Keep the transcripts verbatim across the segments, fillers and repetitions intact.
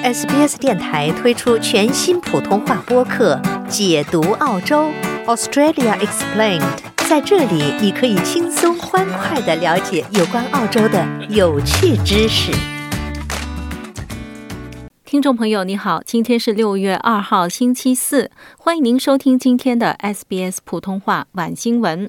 S B S 电台推出全新普通话播客《解读澳洲 Australia Explained》，在这里你可以轻松欢快地了解有关澳洲的有趣知识。 听众朋友你好，今天是六月二号星期四，欢迎您收听今天的 S B S 普通话晚新闻。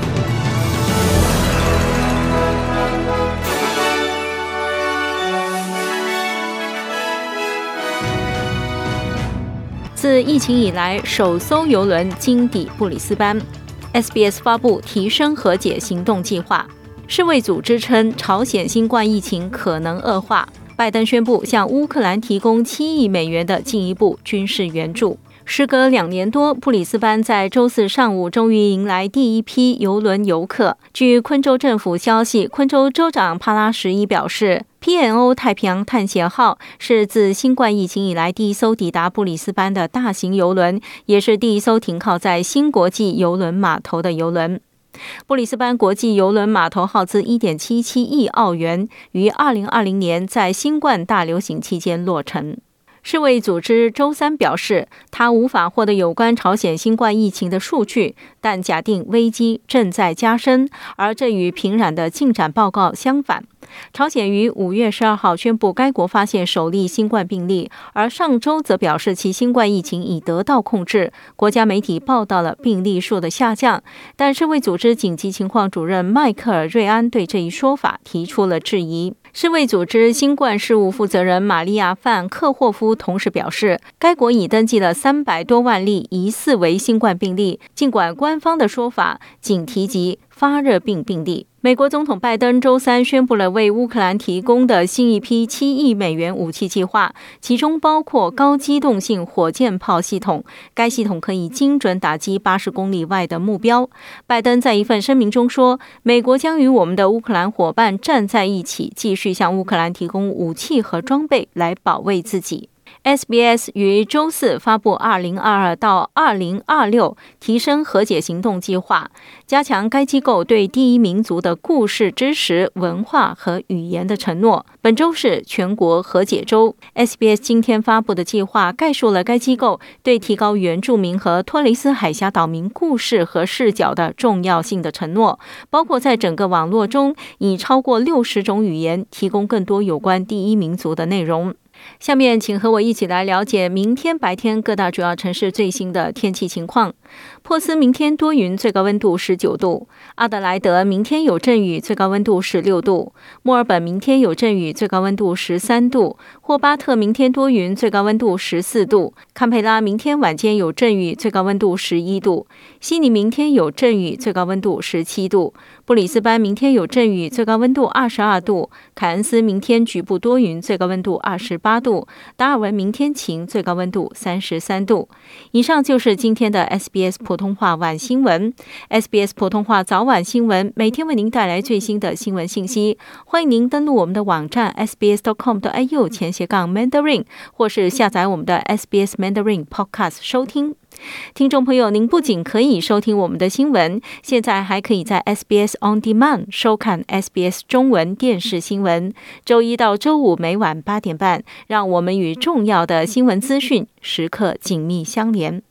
自疫情以来，首艘邮轮经抵布里斯班。S B S 发布提升和解行动计划。世卫组织称，朝鲜新冠疫情可能恶化。拜登宣布向乌克兰提供七亿美元的进一步军事援助。时隔两年多，布里斯班在周四上午终于迎来第一批邮轮游客。据昆州政府消息，昆州州长帕拉什伊表示，P and O 太平洋探险号是自新冠疫情以来第一艘抵达布里斯班的大型邮轮，也是第一艘停靠在新国际邮轮码头的邮轮。布里斯班国际邮轮码头耗资 一点七七亿澳元，于二零二零年在新冠大流行期间落成。世卫组织周三表示，他无法获得有关朝鲜新冠疫情的数据，但假定危机正在加深，而这与平壤的进展报告相反。朝鲜于五月十二号宣布该国发现首例新冠病例，而上周则表示其新冠疫情已得到控制。国家媒体报道了病例数的下降，但世卫组织紧急情况主任迈克尔·瑞安对这一说法提出了质疑。世卫组织新冠事务负责人玛利亚·范克霍夫同时表示，该国已登记了三百多万例疑似为新冠病例，尽管官方的说法仅提及发热病病例。美国总统拜登周三宣布了为乌克兰提供的新一批七亿美元武器计划，其中包括高机动性火箭炮系统，该系统可以精准打击八十公里外的目标。拜登在一份声明中说，美国将与我们的乌克兰伙伴站在一起，继续向乌克兰提供武器和装备来保卫自己。S B S 于周四发布二零二二到二零二六提升和解行动计划，加强该机构对第一民族的故事、知识、文化和语言的承诺。本周是全国和解周。S B S 今天发布的计划概述了该机构对提高原住民和托雷斯海峡岛民故事和视角的重要性的承诺，包括在整个网络中以超过六十种语言提供更多有关第一民族的内容。下面请和我一起来了解明天白天各大主要城市最新的天气情况。珀斯明天多云，最高温度十九度；阿德莱德明天有阵雨，最高温度十六度；墨尔本明天有阵雨，最高温度十三度；霍巴特明天多云，最高温度十四度；堪培拉明天晚间有阵雨，最高温度十一度；悉尼明天有阵雨，最高温度十七度；布里斯班明天有阵雨，最高温度二十二度；凯恩斯明天局部多云，最高温度二十八度；达尔文明天晴，最高温度三十三度。以上就是今天的 S B S 普通话晚新闻。 S B S 普通话早晚新闻每天为您带来最新的新闻信息，欢迎您登录我们的网站 s b s dot com dot a u 前斜杠 Mandarin， 或是下载我们的 S B S Mandarin Podcast 收听。听众朋友，您不仅可以收听我们的新闻，现在还可以在 S B S On Demand 收看 S B S 中文电视新闻。周一到周五每晚八点半，让我们与重要的新闻资讯时刻紧密相连。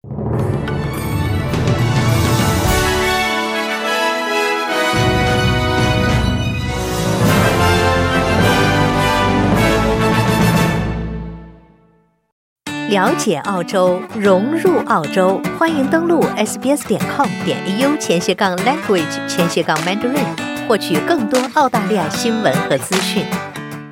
了解澳洲，融入澳洲，欢迎登录 s b s dot com dot a u 前斜杠 language 前斜杠 Mandarin， 获取更多澳大利亚新闻和资讯。